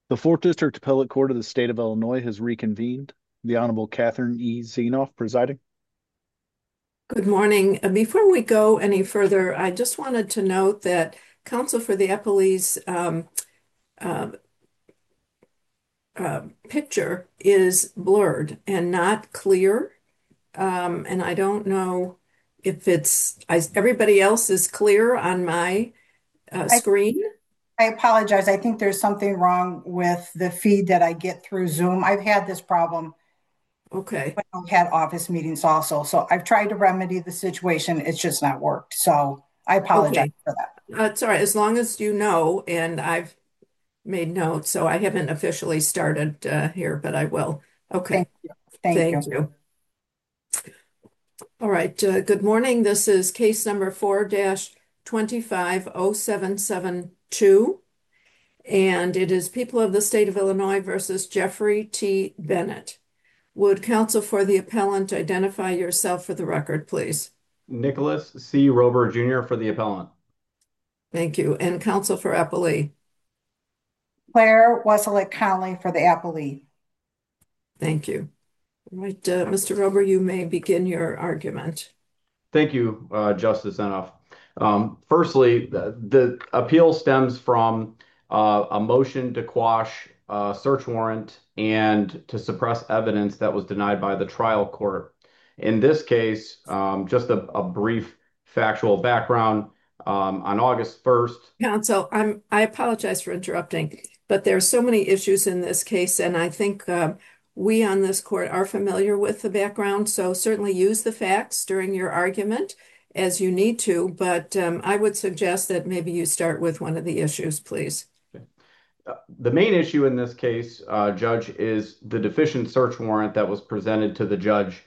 The Fourth District Appellate Court of the State of Illinois has reconvened. The Honorable Catherine E. Zenoff presiding. Good morning. Before we go any further, I just wanted to note that counsel for the Eppley's uh, picture is blurred and not clear. And I don't know if everybody else is clear on my I, screen. I apologize. I think there's something wrong with the feed that I get through Zoom. I've had this problem Okay. when I've had office meetings also. So I've tried to remedy the situation. It's just not worked. So I apologize Okay. for that. It's all right. As long as you know, and I've made notes, so I haven't officially started here, but I will. Thank Okay. you. Thank Thank you. you. All right, good morning. This is case number 4-250772, and it is People of the State of Illinois versus Jeffrey T. Bennett. Would counsel for the appellant identify yourself for the record, please? Nicholas C. Rober Jr. for the appellant. Thank you. And counsel for appellee. Claire Wessellick Conley for the appellee. Thank you. All right, Mr. Rober, you may begin your argument. Thank you, Justice Enoff. Firstly, the appeal stems from a motion to quash a search warrant and to suppress evidence that was denied by the trial court. In this case, just a brief factual background. On August 1st, Counsel, I apologize for interrupting, but there are so many issues in this case, and I think we on this court are familiar with the background, so certainly use the facts during your argument as you need to, but I would suggest that maybe you start with one of the issues, please. the main issue in this case, Judge, is the deficient search warrant that was presented to the judge,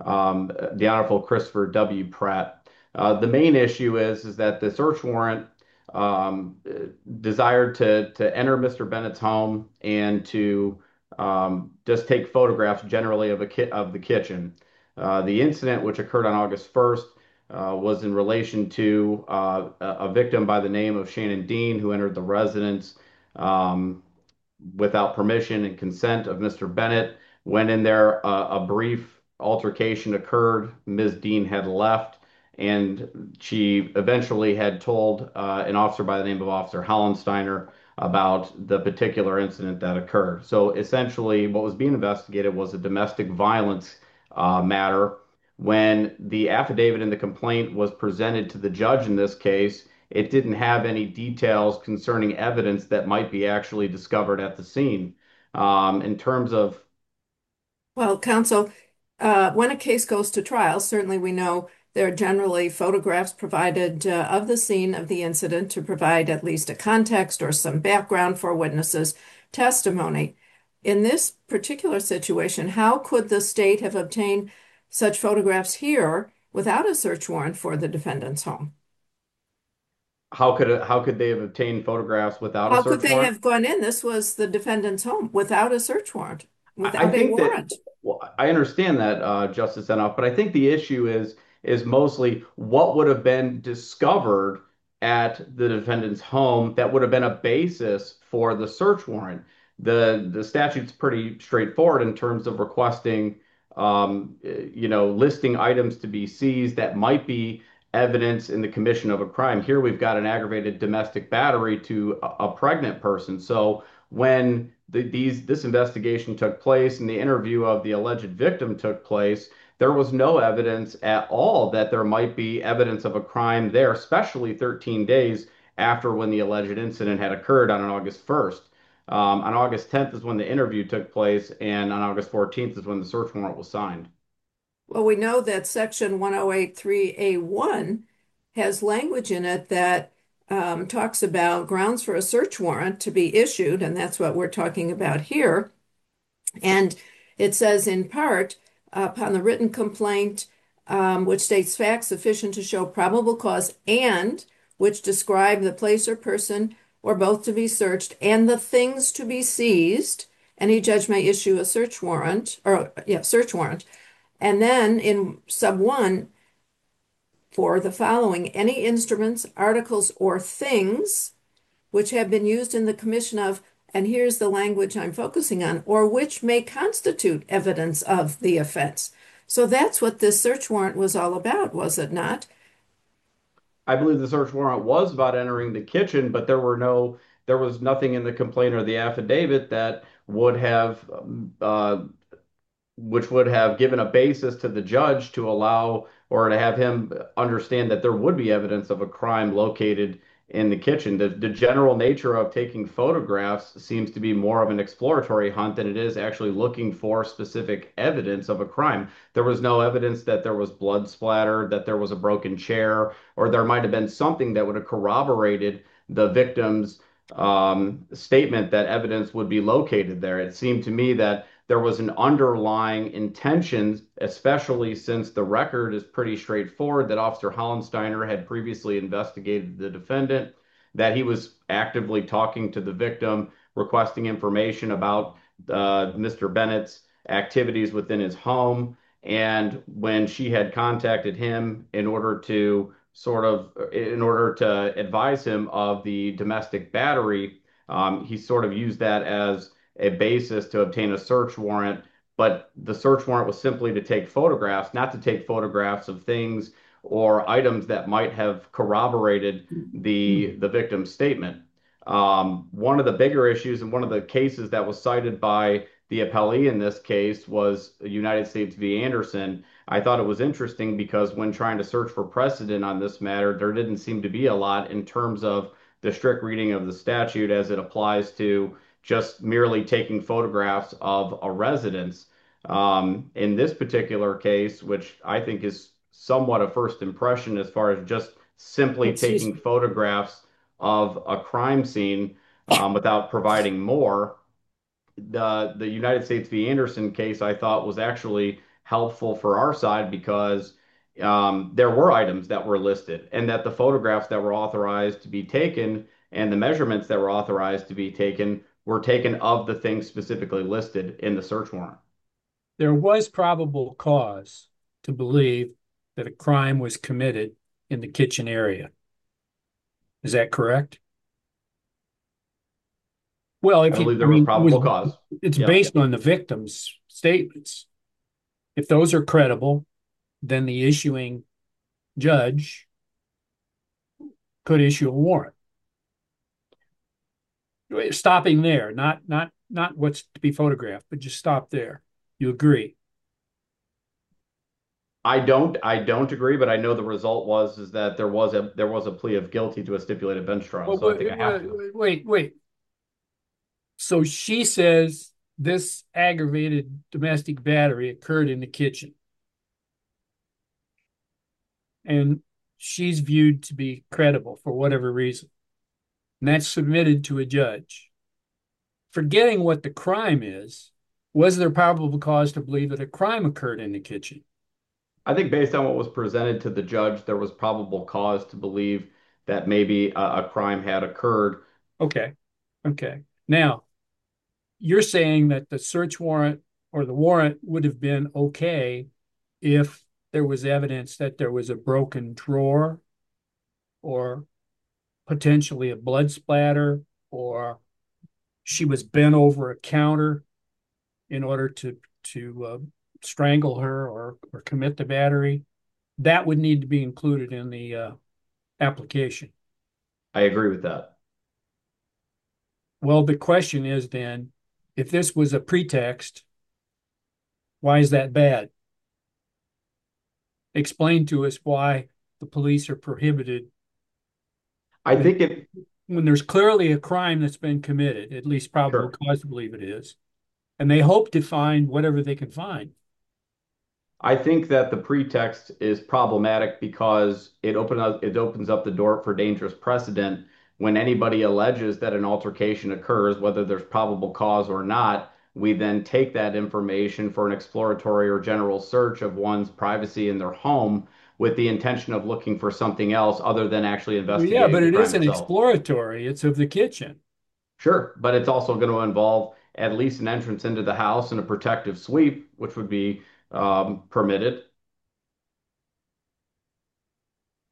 the Honorable Christopher W. Pratt. The main issue is that the search warrant um, desired to enter Mr. Bennett's home and to just take photographs generally of of the kitchen. The incident, which occurred on August 1st, was in relation to a victim by the name of Shannon Dean, who entered the residence um, without permission and consent of Mr. Bennett. Went in there, a brief altercation occurred. Ms. Dean had left, and she eventually had told an officer by the name of Officer Hollensteiner about the particular incident that occurred. So essentially, what was being investigated was a domestic violence matter. When the affidavit in the complaint was presented to the judge in this case, it didn't have any details concerning evidence that might be actually discovered at the scene. In terms of, Well, counsel, when a case goes to trial, certainly we know there are generally photographs provided of the scene of the incident to provide at least a context or some background for witnesses' testimony. In this particular situation, how could the state have obtained such photographs here without a search warrant for the defendant's home? how could they have obtained photographs without a How could search they warrant? have gone in? This was the defendant's home without a search warrant, I without a think that, warrant. well, I understand that, Justice Enough, but I think the issue is mostly what would have been discovered at the defendant's home that would have been a basis for the search warrant. The statute's pretty straightforward in terms of requesting, listing items to be seized that might be evidence in the commission of a crime. Here we've got an aggravated domestic battery to a pregnant person. So when this investigation took place and the interview of the alleged victim took place, there was no evidence at all that there might be evidence of a crime there, especially 13 days after when the alleged incident had occurred on August 1st. On August 10th is when the interview took place, and on August 14th is when the search warrant was signed. Well, we know that section 1083A1 has language in it that talks about grounds for a search warrant to be issued, and that's what we're talking about here. And it says in part, upon the written complaint, which states facts sufficient to show probable cause and which describe the place or person or both to be searched and the things to be seized, any judge may issue a search warrant or, yeah, search warrant. And then in sub one, for the following, any instruments, articles, or things which have been used in the commission of and here's the language I'm focusing on, or which may constitute evidence of the offense. So that's what this search warrant was all about, was it not? I believe the search warrant was about entering the kitchen, but there was nothing in the complaint or the affidavit that would have which would have given a basis to the judge to allow or to have him understand that there would be evidence of a crime located in the kitchen. The general nature of taking photographs seems to be more of an exploratory hunt than it is actually looking for specific evidence of a crime. There was no evidence that there was blood splatter, that there was a broken chair, or there might have been something that would have corroborated the victim's statement that evidence would be located there. It seemed to me that there was an underlying intention, especially since the record is pretty straightforward, that Officer Hollensteiner had previously investigated the defendant, that he was actively talking to the victim, requesting information about Mr. Bennett's activities within his home. And when she had contacted him in order to advise him of the domestic battery, he sort of used that as a basis to obtain a search warrant, but the search warrant was simply to take photographs, not to take photographs of things or items that might have corroborated the victim's statement. One of the bigger issues and one of the cases that was cited by the appellee in this case was United States v. Anderson. I thought it was interesting because when trying to search for precedent on this matter, there didn't seem to be a lot in terms of the strict reading of the statute as it applies to just merely taking photographs of a residence. In this particular case, which I think is somewhat a first impression as far as just simply Excuse taking photographs of a crime scene without providing more, the United States v. Anderson case I thought was actually helpful for our side because there were items that were listed and that the photographs that were authorized to be taken and the measurements that were authorized to be taken were taken of the things specifically listed in the search warrant. There was probable cause to believe that a crime was committed in the kitchen area. Is that correct? Well, I believe there was probable cause. it's Yeah. based on the victim's statements. If those are credible, then the issuing judge could issue a warrant. Stopping there, not what's to be photographed, but just stop there. You agree? I don't agree, but I know the result was is that there was a plea of guilty to a stipulated bench trial. Well, So I think I have to. wait. So she says this aggravated domestic battery occurred in the kitchen, and she's viewed to be credible for whatever reason. And that's submitted to a judge. Forgetting what the crime is, was there probable cause to believe that a crime occurred in the kitchen? I think based on what was presented to the judge, there was probable cause to believe that maybe a crime had occurred. Okay. Okay. Now, you're saying that the search warrant or the warrant would have been okay if there was evidence that there was a broken drawer or potentially a blood splatter or she was bent over a counter in order to strangle her or commit the battery. That would need to be included in the application. I agree with that. Well, the question is then, if this was a pretext, why is that bad? Explain to us why the police are prohibited I think it when there's clearly a crime that's been committed, at least probable Sure. cause to believe it is, and they hope to find whatever they can find. I think that the pretext is problematic because it opens up the door for dangerous precedent when anybody alleges that an altercation occurs, whether there's probable cause or not. We then take that information for an exploratory or general search of one's privacy in their home with the intention of looking for something else other than actually Well, yeah, investigating but the it crime isn't itself. exploratory. It's of the kitchen. Sure, but it's also going to involve at least an entrance into the house and a protective sweep, which would be permitted.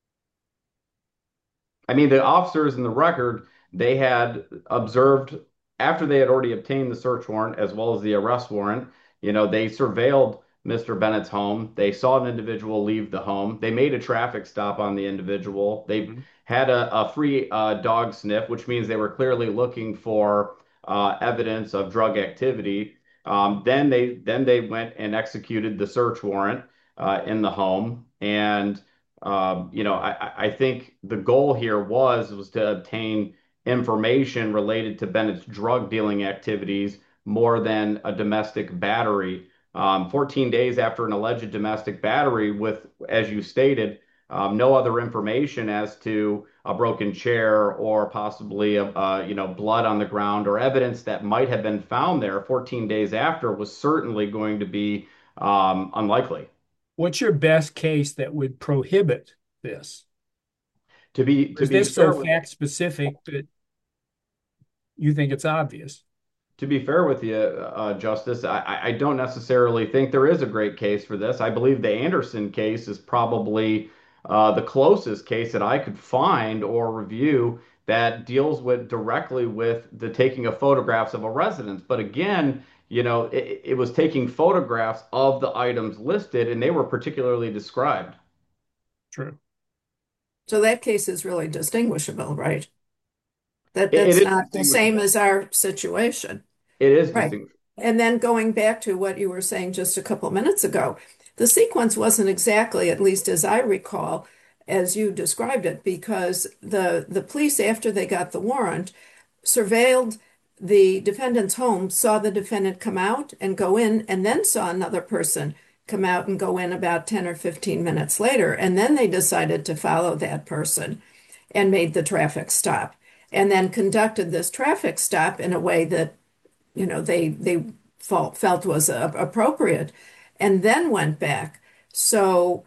I mean, the officers in the record, they had observed after they had already obtained the search warrant as well as the arrest warrant, they surveilled Mr. Bennett's home. They saw an individual leave the home. They made a traffic stop on the individual. They Mhm. had a free dog sniff, which means they were clearly looking for evidence of drug activity. Then they went and executed the search warrant in the home, and I think the goal here was to obtain information related to Bennett's drug dealing activities more than a domestic battery. 14 days after an alleged domestic battery, with, as you stated, no other information as to a broken chair or possibly blood on the ground or evidence that might have been found there 14 days after was certainly going to be unlikely. What's your best case that would prohibit this? Or To is be this so fair with fact specific that you think it's obvious? To be fair with you, Justice, I don't necessarily think there is a great case for this. I believe the Anderson case is probably the closest case that I could find or review that deals with directly with the taking of photographs of a residence. But again, it was taking photographs of the items listed, and they were particularly described. True. So that case is really distinguishable, right? That It that's is not the same distinguishable. as our situation. It is Right. distinguishable. And then going back to what you were saying just a couple minutes ago, the sequence wasn't exactly, at least as I recall, as you described it, because the police, after they got the warrant, surveilled the defendant's home, saw the defendant come out and go in, and then saw another person come out and go in about 10 or 15 minutes later. And then they decided to follow that person and made the traffic stop, and then conducted this traffic stop in a way that they felt was appropriate, and then went back. So,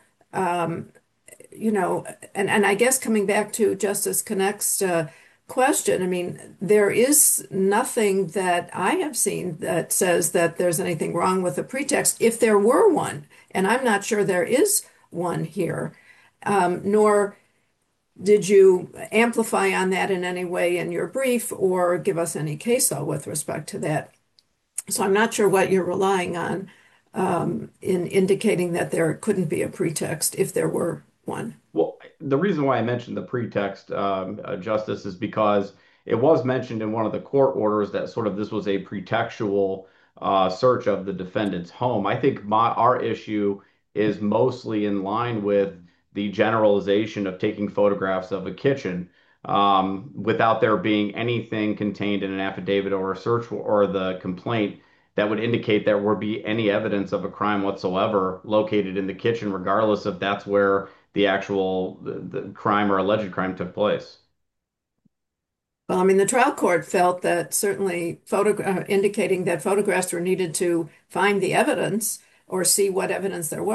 and I guess coming back to Justice Connect's question, I mean, there is nothing that I have seen that says that there's anything wrong with a pretext, if there were one, and I'm not sure there is one here, nor did you amplify on that in any way in your brief or give us any case law with respect to that. So I'm not sure what you're relying on in indicating that there couldn't be a pretext if there were one. Well, the reason why I mentioned the pretext, Justice, is because it was mentioned in one of the court orders that sort of this was a pretextual search of the defendant's home. I think our issue is mostly in line with the generalization of taking photographs of a kitchen without there being anything contained in an affidavit or a or the complaint that would indicate there would be any evidence of a crime whatsoever located in the kitchen, regardless if that's where the crime or alleged crime took place. Well, I mean, the trial court felt that certainly indicating that photographs were needed to find the evidence or see what evidence there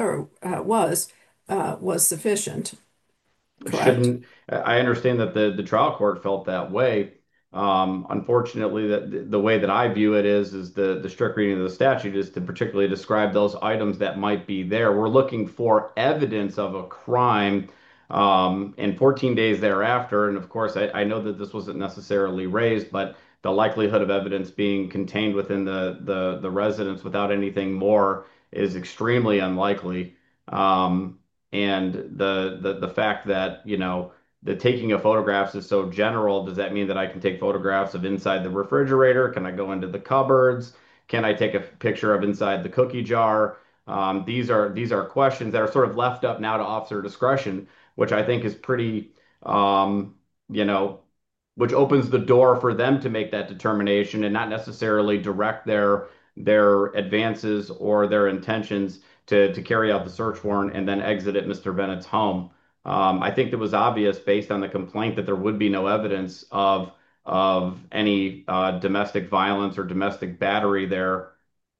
was sufficient, correct? Shouldn't I understand that the trial court felt that way. Unfortunately, that the way that I view it is the strict reading of the statute is to particularly describe those items that might be there. We're looking for evidence of a crime, and 14 days thereafter. And of course, I know that this wasn't necessarily raised, but the likelihood of evidence being contained within the residence without anything more is extremely unlikely. And the fact that, the taking of photographs is so general, does that mean that I can take photographs of inside the refrigerator? Can I go into the cupboards? Can I take a picture of inside the cookie jar? These are questions that are sort of left up now to officer discretion, which I think is pretty, you know, which opens the door for them to make that determination and not necessarily direct their advances or their intentions to carry out the search warrant and then exit at Mr. Bennett's home. I think it was obvious based on the complaint that there would be no evidence of any domestic violence or domestic battery there.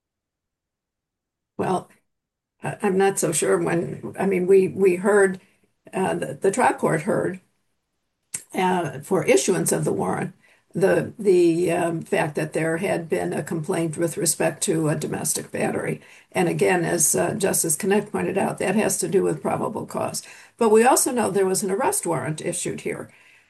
Well, I'm not so sure I mean, we heard, the trial court heard for issuance of the warrant, the fact that there had been a complaint with respect to a domestic battery. And again, as Justice Connect pointed out, that has to do with probable cause. But we also know there was an arrest warrant issued here.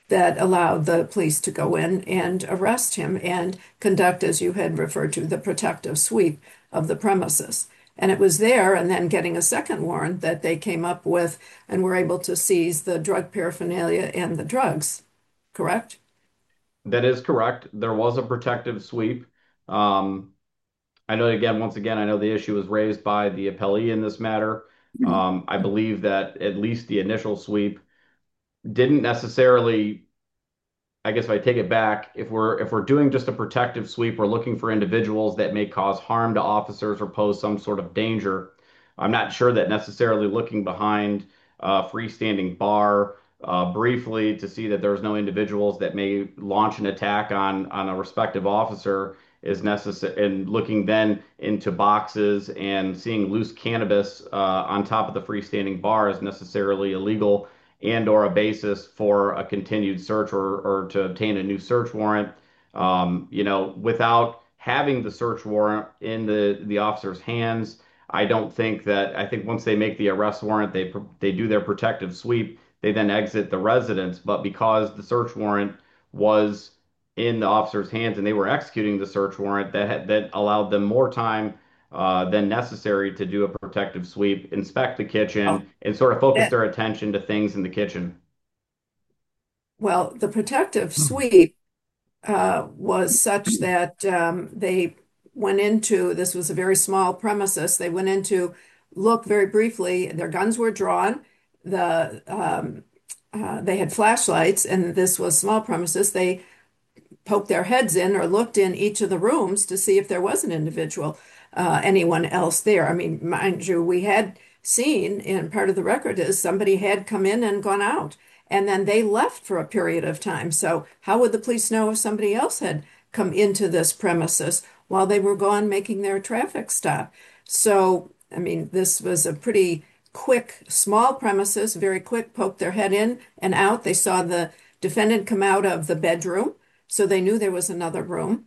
that allowed the police to go in and arrest him and conduct, as you had referred to, the protective sweep of the premises. And it was there, and then getting a second warrant, that they came up with and were able to seize the drug paraphernalia and the drugs, correct? That is correct. There was a protective sweep. Um, I know again, once again, I know the issue was raised by the appellee in this matter. I believe that at least the initial sweep didn't necessarily, I guess if I take it back, if we're doing just a protective sweep, we're looking for individuals that may cause harm to officers or pose some sort of danger. I'm not sure that necessarily looking behind a freestanding bar briefly to see that there's no individuals that may launch an attack on a respective officer is necessary, and looking then into boxes and seeing loose cannabis on top of the freestanding bar is necessarily illegal and or a basis for a continued search or to obtain a new search warrant. Without having the search warrant in the officer's hands, I think once they make the arrest warrant, they do their protective sweep, they then exit the residence. But because the search warrant was in the officer's hands and they were executing the search warrant, that allowed them more time than necessary to do a protective sweep, inspect the Oh, kitchen, and sort of focus that, their attention to things in the kitchen. well, the protective sweep was such that they went into, this was a very small premises. They went into look very briefly. Their guns were drawn. They had flashlights, and this was small premises. They poked their heads in or looked in each of the rooms to see if there was an individual, anyone else there. I mean, mind you, we had seen, and part of the record is somebody had come in and gone out, and then they left for a period of time. So how would the police know if somebody else had come into this premises while they were gone making their traffic stop? So, I mean, this was a pretty quick, small premises, very quick, poked their head in and out. They saw the defendant come out of the bedroom, so they knew there was another room.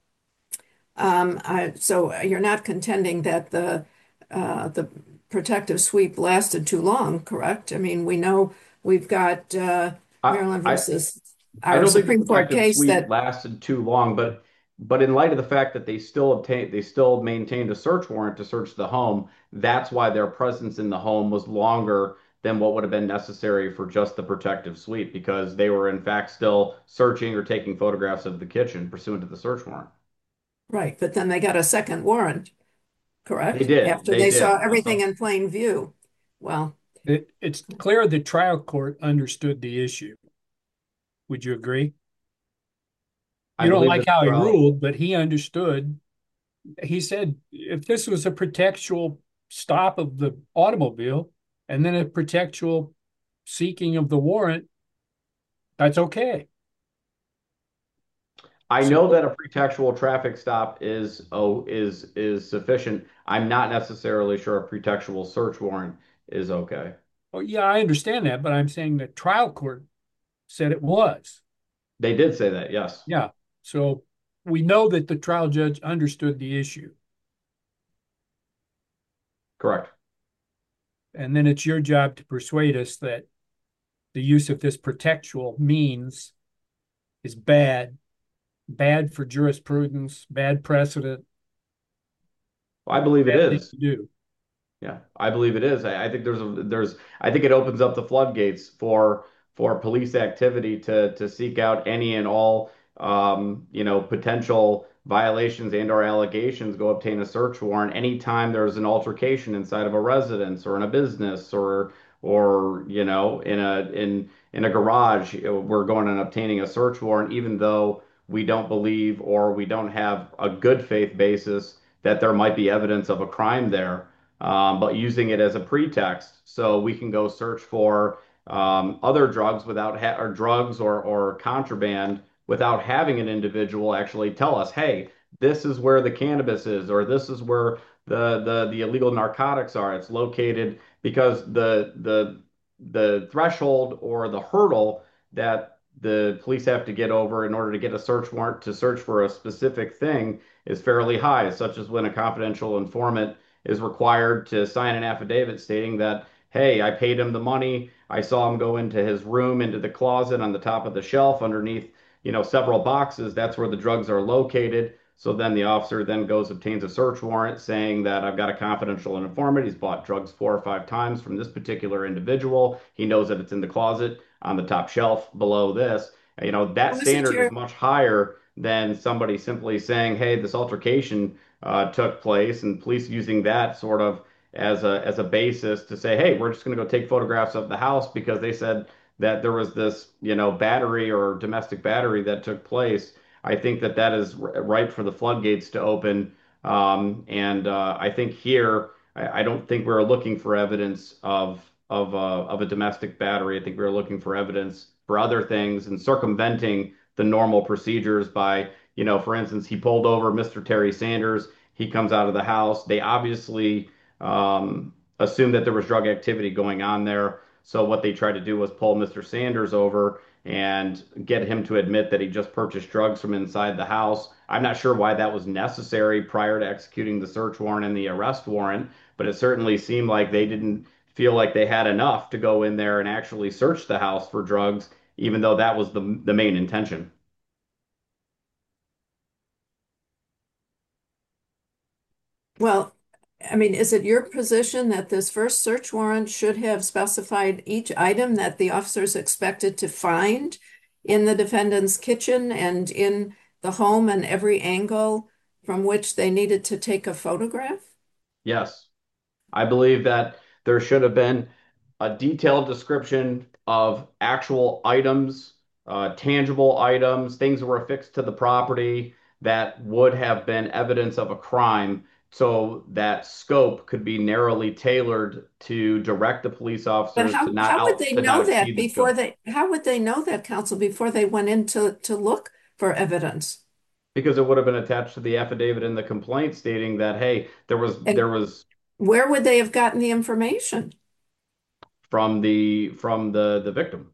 So you're not contending that the protective sweep lasted too long, correct? I mean, we know we've got I, Maryland I, versus I our don't think the Supreme Court protective case sweep that, lasted too long, but in light of the fact that they still maintained a search warrant to search the home, that's why their presence in the home was longer than what would have been necessary for just the protective sweep, because they were in fact still searching or taking photographs of the kitchen pursuant to the search warrant. right, but then they got a second warrant, They correct? did, After they they saw did. everything in plain view. Well, It's clear the trial court understood the issue. Would you agree? I You don't believe like that the how he trial. ruled, but he understood. He said if this was a protectual stop of the automobile and then a protectual seeking of the warrant, that's okay. I know So, that a pretextual traffic stop is sufficient. I'm not necessarily sure a pretextual search warrant is okay. oh yeah, I understand that, but I'm saying the trial court said it was. They did say that, yes. Yeah. So we know that the trial judge understood the issue. Correct. And then it's your job to persuade us that the use of this protectual means is bad for jurisprudence, bad precedent, Well, I believe it bad thing is. to do. Yeah, I believe it is. I think I think it opens up the floodgates for police activity to seek out any and all potential violations and or allegations, go obtain a search warrant anytime there's an altercation inside of a residence or in a business or in a garage. We're going and obtaining a search warrant even though we don't believe or we don't have a good faith basis that there might be evidence of a crime there, but using it as a pretext so we can go search for other drugs or drugs or contraband without having an individual actually tell us, hey, this is where the cannabis is, or this is where the illegal narcotics are. It's located because the threshold or the hurdle that the police have to get over in order to get a search warrant to search for a specific thing is fairly high, such as when a confidential informant is required to sign an affidavit stating that hey, I paid him the money. I saw him go into his room, into the closet on the top of the shelf underneath, several boxes. That's where the drugs are located. So then the officer then goes, obtains a search warrant saying that I've got a confidential informant. He's bought drugs 4 or 5 times from this particular individual. He knows that it's in the closet on the top shelf below this. That Wasn't standard is your much higher than somebody simply saying, hey, this altercation took place, and police using that sort of as a basis to say, hey, we're just going to go take photographs of the house because they said that there was this, battery or domestic battery that took place. I think that that is ripe for the floodgates to open. And I think here, I don't think we're looking for evidence of a domestic battery. I think we're looking for evidence for other things and circumventing the normal procedures by, for instance, he pulled over Mr. Terry Sanders. He comes out of the house. They obviously assumed that there was drug activity going on there. So what they tried to do was pull Mr. Sanders over and get him to admit that he just purchased drugs from inside the house. I'm not sure why that was necessary prior to executing the search warrant and the arrest warrant, but it certainly seemed like they didn't feel like they had enough to go in there and actually search the house for drugs, even though that was the main intention. Well, I mean, is it your position that this first search warrant should have specified each item that the officers expected to find in the defendant's kitchen and in the home and every angle from which they needed to take a photograph? Yes. I believe that there should have been a detailed description of actual items, tangible items, things that were affixed to the property that would have been evidence of a crime, so that scope could be narrowly tailored to direct the police But officers how would they to not know that exceed the scope. how would they know that, counsel, before they went in to look for evidence? Because it would have been attached to the affidavit in the complaint stating that, hey, there And was where would they have gotten the information? from the victim.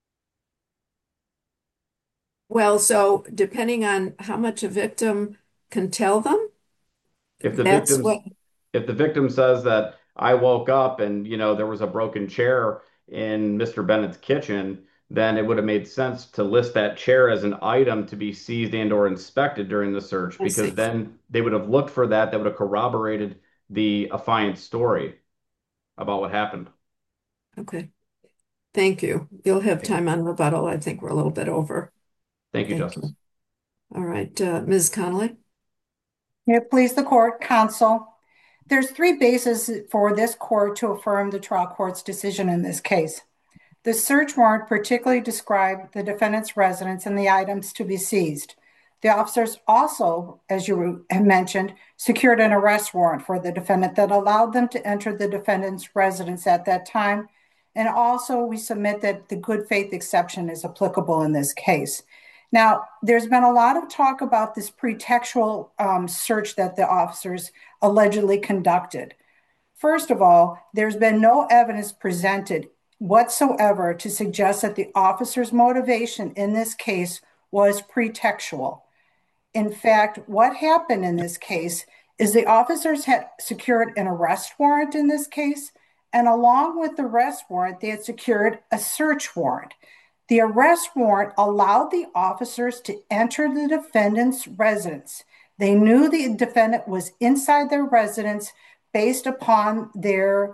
Well, so depending on how much a victim can tell them, If the that's victim's what, if the victim says that I woke up and there was a broken chair in Mr. Bennett's kitchen, then it would have made sense to list that chair as an item to be seized and or inspected during the search I because see. then they would have looked for that would have corroborated the affiant's story about what happened. Okay. Thank you. You'll have Thank you. time on rebuttal. I think we're a little bit over. Thank you, Thank Justice. you. All right, Ms. Connolly. May it please the court, counsel. There's three bases for this court to affirm the trial court's decision in this case. The search warrant particularly described the defendant's residence and the items to be seized. The officers also, as you have mentioned, secured an arrest warrant for the defendant that allowed them to enter the defendant's residence at that time. And also, we submit that the good faith exception is applicable in this case. Now, there's been a lot of talk about this pretextual search that the officers allegedly conducted. First of all, there's been no evidence presented whatsoever to suggest that the officer's motivation in this case was pretextual. In fact, what happened in this case is the officers had secured an arrest warrant in this case, and along with the arrest warrant, they had secured a search warrant. The arrest warrant allowed the officers to enter the defendant's residence. They knew the defendant was inside their residence based upon their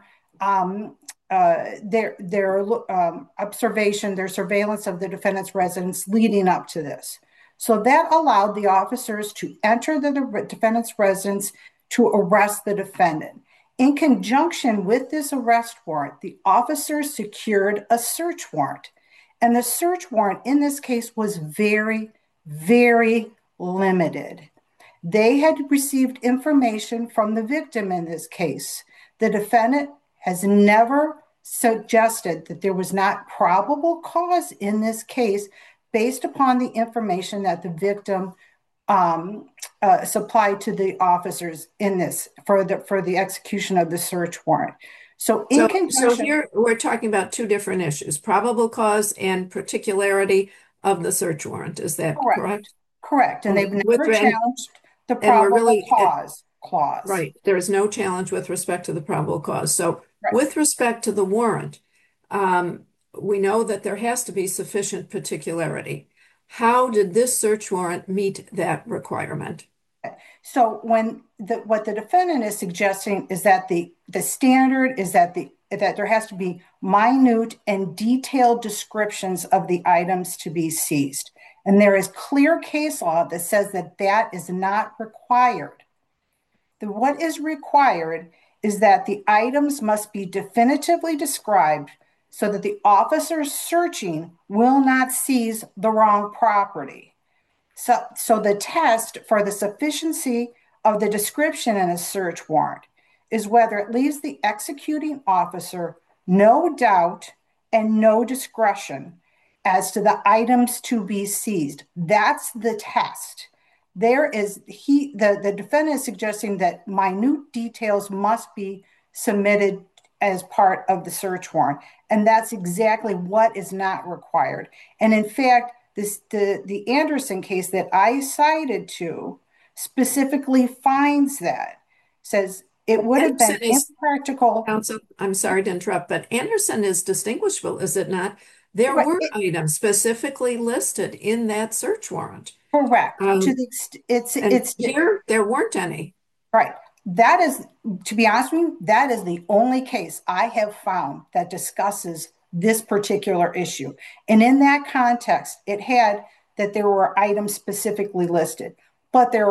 observation, their surveillance of the defendant's residence leading up to this. So that allowed the officers to enter the defendant's residence to arrest the defendant. In conjunction with this arrest warrant, the officers secured a search warrant. And the search warrant in this case was very, very limited. They had received information from the victim in this case. The defendant has never suggested that there was not probable cause in this case based upon the information that the victim supplied to the officers in this for the execution of the search warrant. So Here we're talking about two different issues, probable cause and particularity of the search warrant. Is that correct? Correct. And they've never challenged the and we're probable really cause clause. Right. There is no challenge with respect to the probable cause. So With respect to the warrant, we know that there has to be sufficient particularity. How did this search warrant meet that requirement? So what the defendant is suggesting is that the standard is that there has to be minute and detailed descriptions of the items to be seized. And there is clear case law that says that that is not required. What is required is that the items must be definitively described so that the officers searching will not seize the wrong property. So the test for the sufficiency of the description in a search warrant is whether it leaves the executing officer no doubt and no discretion as to the items to be seized. That's the test. The defendant is suggesting that minute details must be submitted as part of the search warrant, and that's exactly what is not required. And in fact, the Anderson case that I cited to specifically finds that, says it would have been impractical. Counsel, I'm sorry to interrupt, but Anderson is distinguishable, is it not? There were items specifically listed in that search warrant. Correct. Here, there weren't any. Right. That is, to be honest with you, that is the only case I have found that discusses this particular issue. And in that context, it had that there were items specifically listed, but there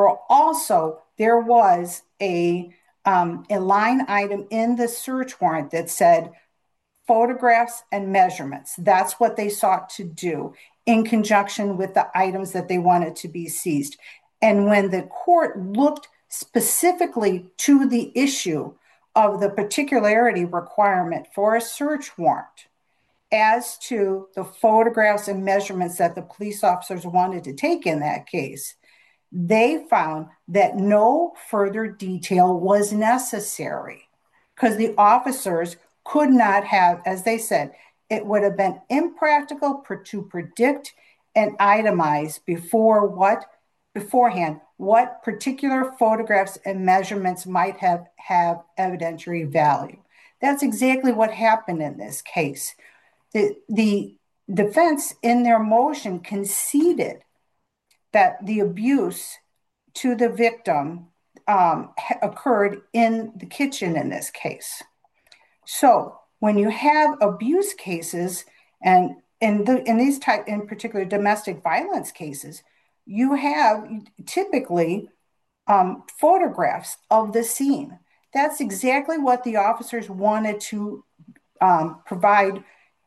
was a line item in the search warrant that said photographs and measurements. That's what they sought to do in conjunction with the items that they wanted to be seized. And when the court looked specifically to the issue of the particularity requirement for a search warrant as to the photographs and measurements that the police officers wanted to take in that case, they found that no further detail was necessary because the officers could not have, as they said, it would have been impractical to predict and itemize beforehand what particular photographs and measurements might have evidentiary value. That's exactly what happened in this case. The defense in their motion conceded that the abuse to the victim occurred in the kitchen in this case. So when you have abuse cases, and in particular domestic violence cases, you have typically photographs of the scene. That's exactly what the officers wanted to provide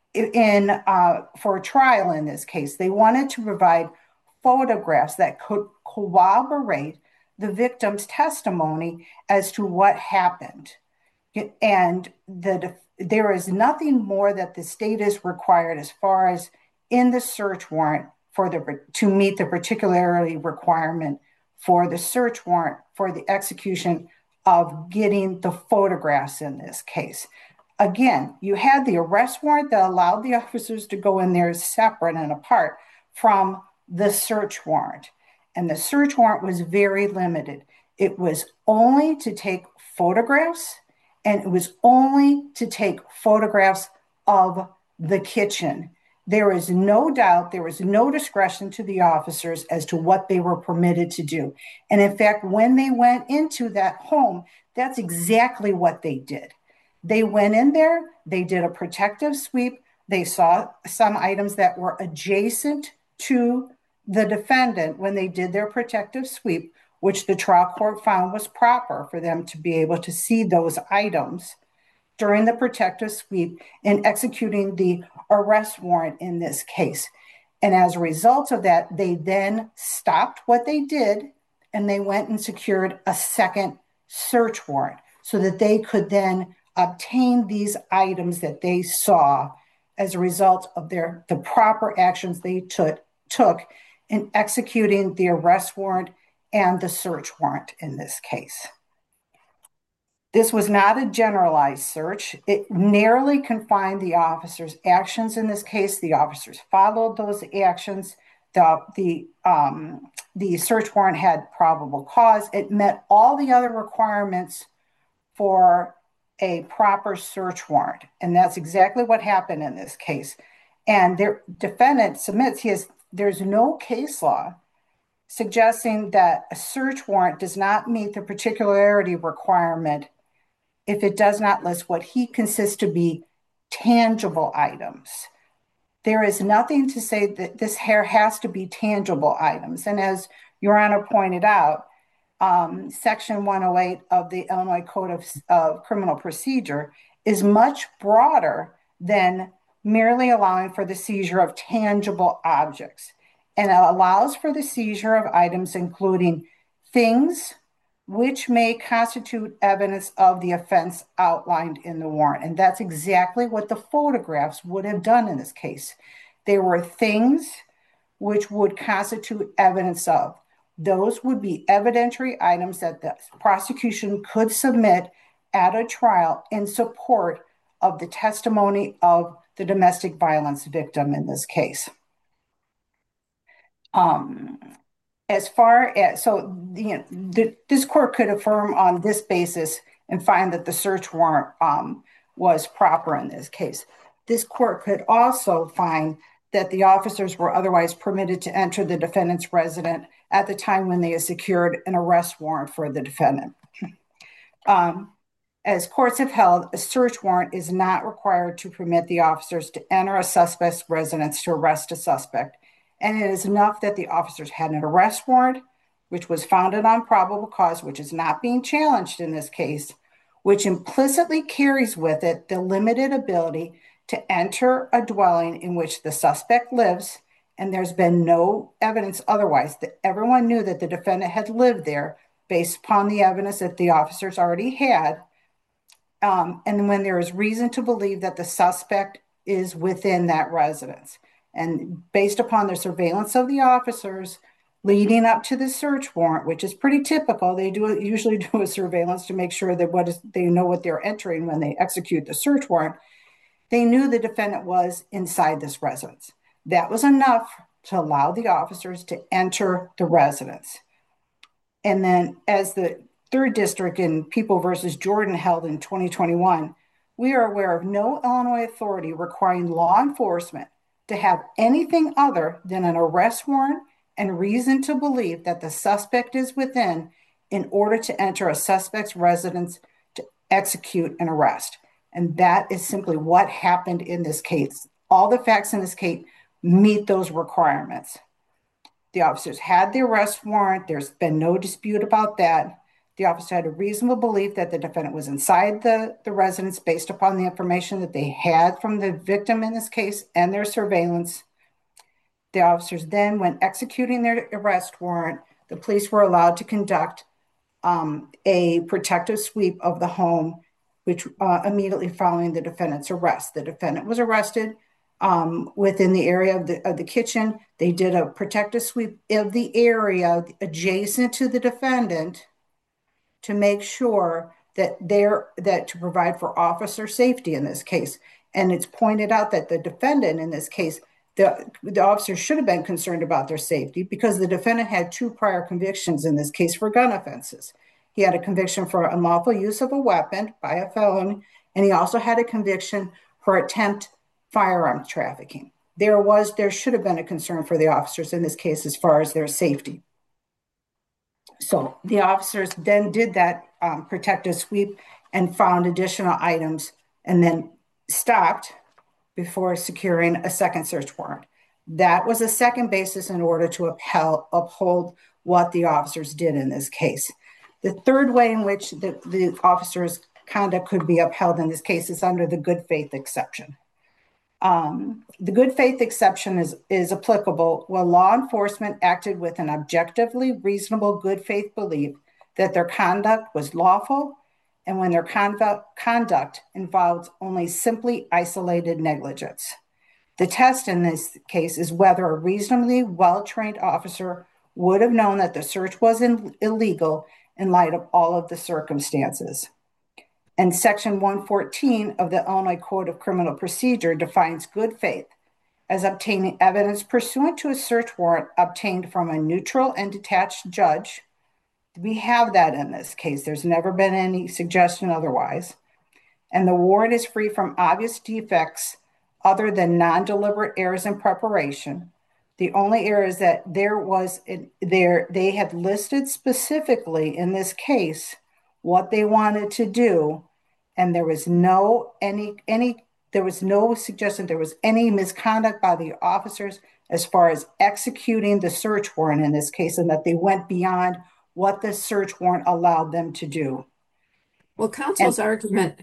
for a trial in this case. They wanted to provide photographs that could corroborate the victim's testimony as to what happened. And there is nothing more that the state is required as far as in the search warrant to meet the particularity requirement for the search warrant for the execution of getting the photographs in this case. Again, you had the arrest warrant that allowed the officers to go in there separate and apart from the search warrant. And the search warrant was very limited. It was only to take photographs, and it was only to take photographs of the kitchen. There is no doubt, there was no discretion to the officers as to what they were permitted to do. And in fact, when they went into that home, that's exactly what they did. They went in there, they did a protective sweep, they saw some items that were adjacent to the defendant when they did their protective sweep, which the trial court found was proper for them to be able to see those items during the protective sweep in executing the arrest warrant in this case. And as a result of that, they then stopped what they did and they went and secured a second search warrant so that they could then obtain these items that they saw as a result of the proper actions they took in executing the arrest warrant and the search warrant in this case. This was not a generalized search. It narrowly confined the officers' actions in this case. The officers followed those actions. The search warrant had probable cause. It met all the other requirements for a proper search warrant. And that's exactly what happened in this case. And the defendant submits there's no case law suggesting that a search warrant does not meet the particularity requirement if it does not list what he considers to be tangible items. There is nothing to say that this hair has to be tangible items. And as Your Honor pointed out, Section 108 of the Illinois Code of Criminal Procedure is much broader than merely allowing for the seizure of tangible objects. And it allows for the seizure of items including things which may constitute evidence of the offense outlined in the warrant. And that's exactly what the photographs would have done in this case. They were things which would constitute evidence of. Those would be evidentiary items that the prosecution could submit at a trial in support of the testimony of the domestic violence victim in this case. This court could affirm on this basis and find that the search warrant was proper in this case. This court could also find that the officers were otherwise permitted to enter the defendant's residence at the time when they had secured an arrest warrant for the defendant. As courts have held, a search warrant is not required to permit the officers to enter a suspect's residence to arrest a suspect. And it is enough that the officers had an arrest warrant, which was founded on probable cause, which is not being challenged in this case, which implicitly carries with it the limited ability to enter a dwelling in which the suspect lives, and there's been no evidence otherwise. That everyone knew that the defendant had lived there based upon the evidence that the officers already had, and when there is reason to believe that the suspect is within that residence. And based upon the surveillance of the officers leading up to the search warrant, which is pretty typical, they usually do a surveillance to make sure that they know what they're entering when they execute the search warrant. They knew the defendant was inside this residence. That was enough to allow the officers to enter the residence. And then, as the third district in People versus Jordan held in 2021, we are aware of no Illinois authority requiring law enforcement to have anything other than an arrest warrant and reason to believe that the suspect is within in order to enter a suspect's residence to execute an arrest. And that is simply what happened in this case. All the facts in this case meet those requirements. The officers had the arrest warrant. There's been no dispute about that. The officer had a reasonable belief that the defendant was inside the residence based upon the information that they had from the victim in this case and their surveillance. The officers then, when executing their arrest warrant, the police were allowed to conduct a protective sweep of the home, which immediately following the defendant's arrest. The defendant was arrested within the area of the kitchen. They did a protective sweep of the area adjacent to the defendant to make sure that to provide for officer safety in this case. And it's pointed out that the defendant in this case, the officers should have been concerned about their safety because the defendant had 2 prior convictions in this case for gun offenses. He had a conviction for unlawful use of a weapon by a felon, and he also had a conviction for attempt firearms trafficking. There should have been a concern for the officers in this case as far as their safety. So the officers then did that protective sweep and found additional items and then stopped before securing a second search warrant. That was a second basis in order to uphold what the officers did in this case. The third way in which the officers' conduct could be upheld in this case is under the good faith exception. The good faith exception is applicable when law enforcement acted with an objectively reasonable good faith belief that their conduct was lawful and when their conduct involves only simply isolated negligence. The test in this case is whether a reasonably well-trained officer would have known that the search was illegal in light of all of the circumstances. And Section 114 of the Illinois Code of Criminal Procedure defines good faith as obtaining evidence pursuant to a search warrant obtained from a neutral and detached judge. We have that in this case. There's never been any suggestion otherwise. and the warrant is free from obvious defects other than non-deliberate errors in preparation. The only error is that they had listed specifically in this case what they wanted to do, and there was no suggestion there was any misconduct by the officers as far as executing the search warrant in this case, and that they went beyond what the search warrant allowed them to do. Well, counsel's argument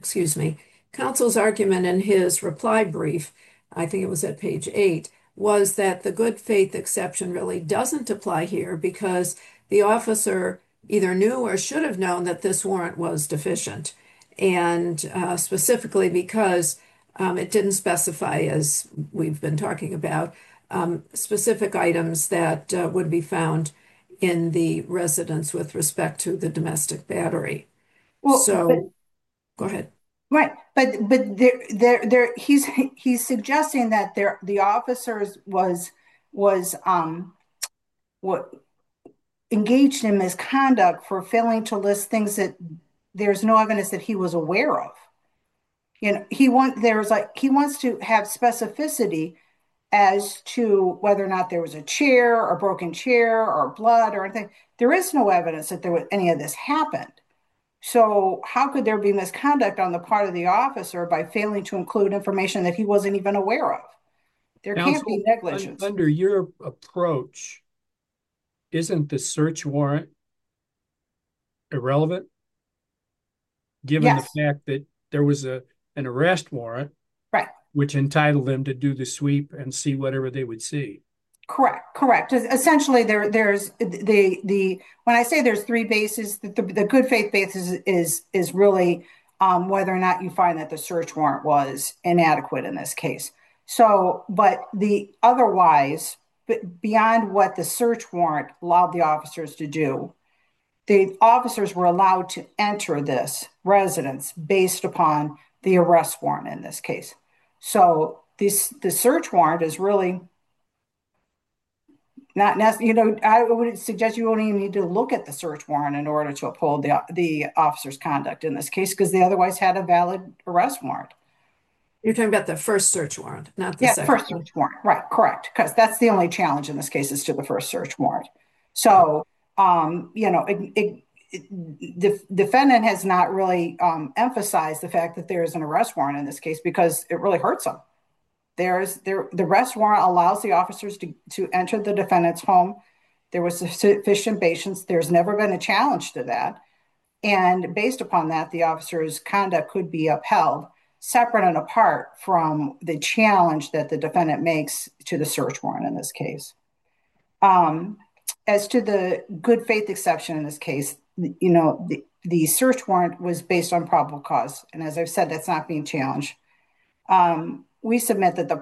in his reply brief, I think it was at page 8, was that the good faith exception really doesn't apply here because the officer either knew or should have known that this warrant was deficient. And specifically because it didn't specify, as we've been talking about, specific items that would be found in the residence with respect to the domestic battery. So go ahead. Right, but he's suggesting that the officers was what engaged in misconduct for failing to list things that there's no evidence that he was aware of. He wants to have specificity as to whether or not there was a chair or broken chair or blood or anything. There is no evidence that any of this happened. So how could there be misconduct on the part of the officer by failing to include information that he wasn't even aware of? There can't be negligence. Under your approach, isn't the search warrant irrelevant? Given the fact that there was an arrest warrant, right, which entitled them to do the sweep and see whatever they would see. Correct. Essentially, there's when I say there's three bases, the good faith basis is really whether or not you find that the search warrant was inadequate in this case. So, but the otherwise, beyond what the search warrant allowed the officers to do, the officers were allowed to enter this residence based upon the arrest warrant in this case. So the search warrant is really not necessarily, I would suggest you only need to look at the search warrant in order to uphold the officer's conduct in this case, because they otherwise had a valid arrest warrant. You're talking about the first search warrant, not the second. First search warrant, right? Correct, because that's the only challenge in this case is to the first search warrant. So, the defendant has not really emphasized the fact that there is an arrest warrant in this case because it really hurts them. The arrest warrant allows the officers to enter the defendant's home. There was sufficient patience. There's never been a challenge to that. And based upon that, the officer's conduct could be upheld separate and apart from the challenge that the defendant makes to the search warrant in this case. As to the good faith exception in this case, the search warrant was based on probable cause. And as I've said, that's not being challenged. We submit that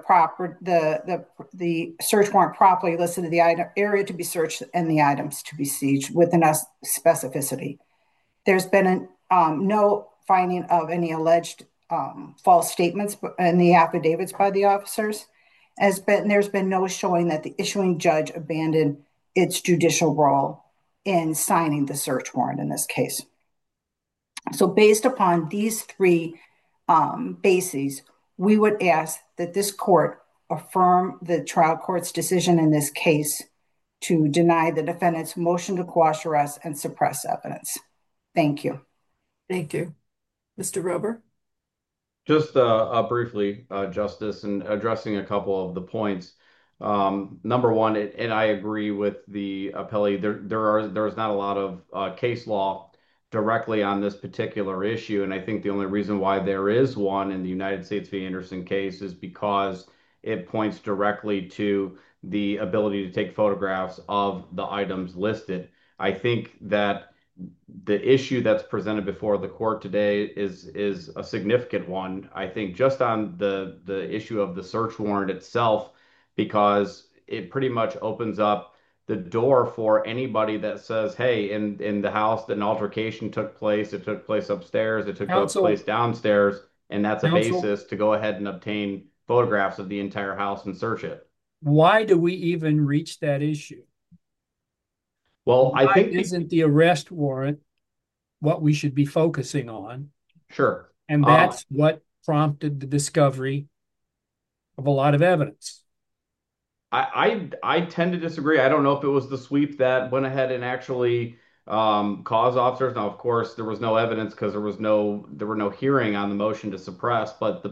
the search warrant properly listed the area to be searched and the items to be seized with enough specificity. There's been no finding of any alleged false statements in the affidavits by the officers. There's been no showing that the issuing judge abandoned its judicial role in signing the search warrant in this case. So based upon these three bases, we would ask that this court affirm the trial court's decision in this case to deny the defendant's motion to quash arrest and suppress evidence. Thank you. Thank you. Mr. Rober? Just briefly, Justice, and addressing a couple of the points. Number one, and I agree with the appellee, there's not a lot of case law directly on this particular issue. And I think the only reason why there is one in the United States v. Anderson case is because it points directly to the ability to take photographs of the items listed. I think that the issue that's presented before the court today is a significant one. I think just on the issue of the search warrant itself, because it pretty much opens up the door for anybody that says, hey, in the house, an altercation took place. It took place upstairs. It took place downstairs. And that's a basis to go ahead and obtain photographs of the entire house and search it. Why do we even reach that issue? Well, I think isn't the arrest warrant what we should be focusing on? Sure. And that's what prompted the discovery of a lot of evidence. I tend to disagree. I don't know if it was the sweep that went ahead and actually caused officers. Now, of course, there was no evidence because there were no hearing on the motion to suppress. But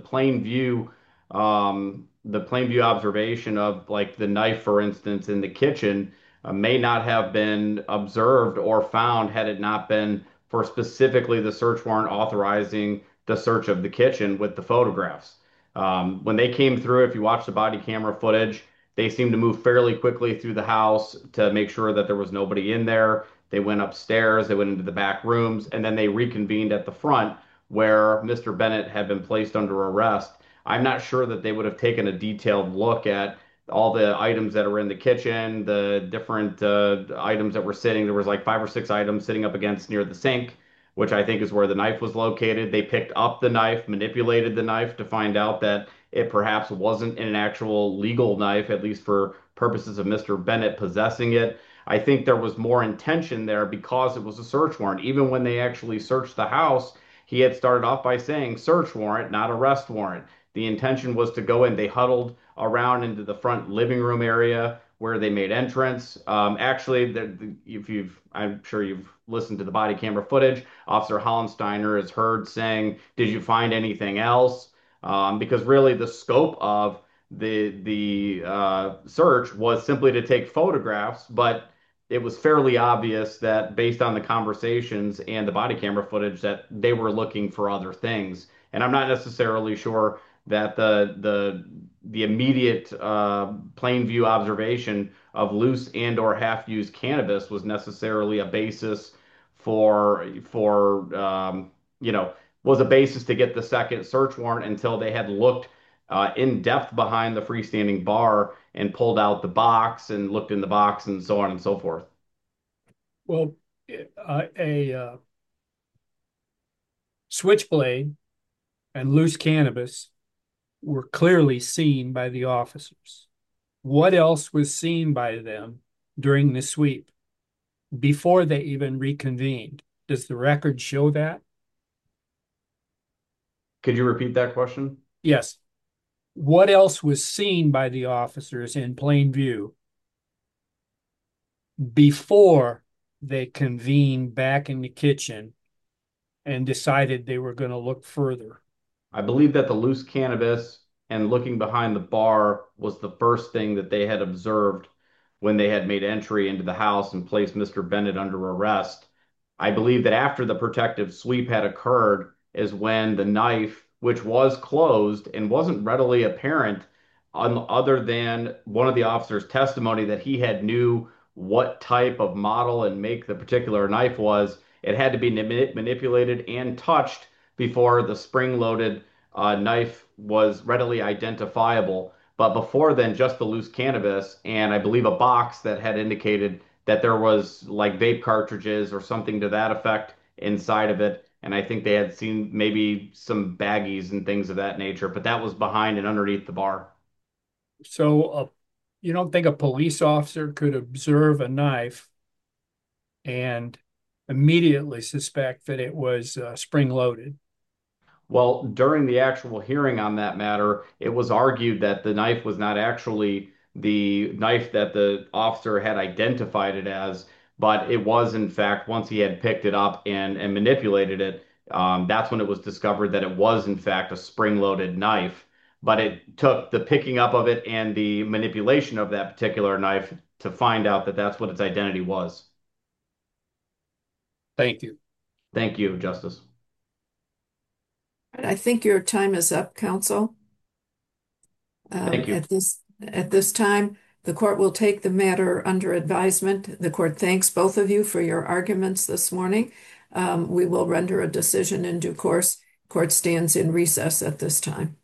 the plain view observation of like the knife, for instance, in the kitchen may not have been observed or found had it not been for specifically the search warrant authorizing the search of the kitchen with the photographs. When they came through, if you watch the body camera footage. They seemed to move fairly quickly through the house to make sure that there was nobody in there. They went upstairs, they went into the back rooms, and then they reconvened at the front where Mr. Bennett had been placed under arrest. I'm not sure that they would have taken a detailed look at all the items that are in the kitchen, the different items that were sitting. There was like 5 or 6 items sitting up against near the sink, which I think is where the knife was located. They picked up the knife, manipulated the knife to find out that it perhaps wasn't an actual legal knife, at least for purposes of Mr. Bennett possessing it. I think there was more intention there because it was a search warrant. Even when they actually searched the house, he had started off by saying search warrant, not arrest warrant. The intention was to go in. They huddled around into the front living room area where they made entrance. Actually, if I'm sure you've listened to the body camera footage. Officer Hollensteiner is heard saying, "Did you find anything else?" Because really the scope of the search was simply to take photographs, but it was fairly obvious that based on the conversations and the body camera footage that they were looking for other things. And I'm not necessarily sure that the immediate plain view observation of loose and or half used cannabis was necessarily a basis for you know was a basis to get the second search warrant until they had looked in depth behind the freestanding bar and pulled out the box and looked in the box and so on and so forth. Well, a switchblade and loose cannabis were clearly seen by the officers. What else was seen by them during the sweep before they even reconvened? Does the record show that? Could you repeat that question? Yes. What else was seen by the officers in plain view before they convened back in the kitchen and decided they were going to look further? I believe that the loose cannabis and looking behind the bar was the first thing that they had observed when they had made entry into the house and placed Mr. Bennett under arrest. I believe that after the protective sweep had occurred is when the knife, which was closed and wasn't readily apparent other than one of the officers' testimony that he had knew what type of model and make the particular knife was, it had to be manipulated and touched before the spring-loaded knife was readily identifiable. But before then, just the loose cannabis and I believe a box that had indicated that there was like vape cartridges or something to that effect inside of it. And I think they had seen maybe some baggies and things of that nature, but that was behind and underneath the bar. So you don't think a police officer could observe a knife and immediately suspect that it was spring-loaded? Well, during the actual hearing on that matter, it was argued that the knife was not actually the knife that the officer had identified it as, but it was, in fact, once he had picked it up and manipulated it, that's when it was discovered that it was, in fact, a spring-loaded knife. But it took the picking up of it and the manipulation of that particular knife to find out that that's what its identity was. Thank you. Thank you, Justice. I think your time is up, counsel. Thank you. At this time, the court will take the matter under advisement. The court thanks both of you for your arguments this morning. We will render a decision in due course. Court stands in recess at this time.